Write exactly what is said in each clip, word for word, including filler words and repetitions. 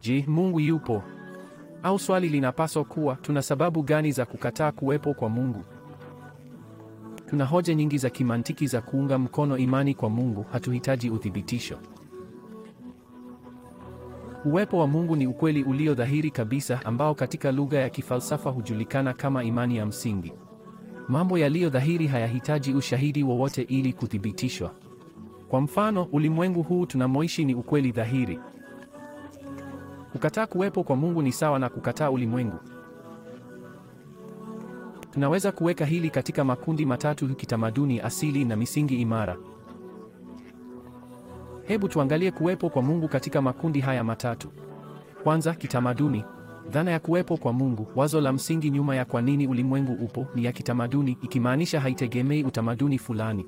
Je, Mungu yupo? Au swali linapaswa kuwa, tuna sababu gani za kukataa kuwepo kwa Mungu? Tuna hoja nyingi za kimantiki za kuunga mkono imani kwa Mungu, hatuhitaji uthibitisho. Uwepo wa Mungu ni ukweli ulio dhahiri kabisa ambao katika lugha ya kifalsafa hujulikana kama imani ya msingi. Mambo yaliyo dhahiri hayahitaji ushahidi wowote ili kuthibitishwa. Kwa mfano, ulimwengu huu tunamoishi ni ukweli dhahiri. Kukataa kuwepo kwa Mungu ni sawa na kukataa ulimwengu. Tunaweza kuweka hili katika makundi matatu: kitamaduni, asili na misingi imara. Hebu tuangalie kuwepo kwa Mungu katika makundi haya matatu. Kwanza, kitamaduni. Dhana ya kuwepo kwa Mungu, wazo la msingi nyuma ya kwa nini ulimwengu upo, ni ya kitamaduni, ikimaanisha haitegemei utamaduni fulani.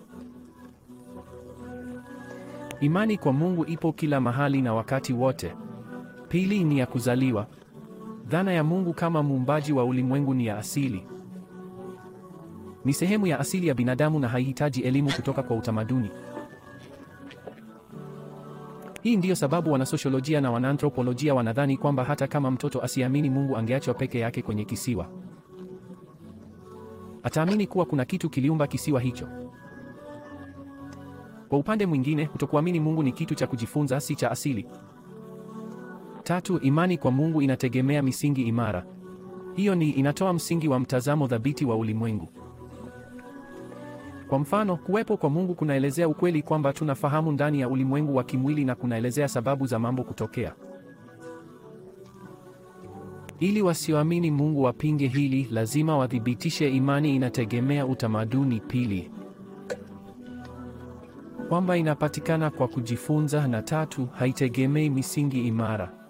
Imani kwa Mungu ipo kila mahali na wakati wote. Pili, ni ya kuzaliwa. Dhana ya Mungu kama muumbaji wa ulimwengu ni ya asili. Ni sehemu ya asili ya binadamu na haihitaji elimu kutoka kwa utamaduni. Hii ndiyo sababu wanasosiolojia na wanaanthropolojia wanadhani kwamba hata kama mtoto asiamini Mungu angeachwa peke yake kwenye kisiwa, ataamini kuwa kuna kitu kiliumba kisiwa hicho. Kwa upande mwingine, kutokuamini Mungu ni kitu cha kujifunza, si cha asili. Tatu, imani kwa Mungu inategemea misingi imara. Hiyo ni inatoa msingi wa mtazamo thabiti wa ulimwengu. Kwa mfano, kuwepo kwa Mungu kunaelezea ukweli kwamba tunafahamu ndani ya ulimwengu wa kimwili na kunaelezea sababu za mambo kutokea. Ili wasioamini Mungu wapinge hili, lazima wathibitishe imani inategemea utamaduni. Pili, kwamba inapatikana kwa kujifunza, na tatu, haitegemei misingi imara.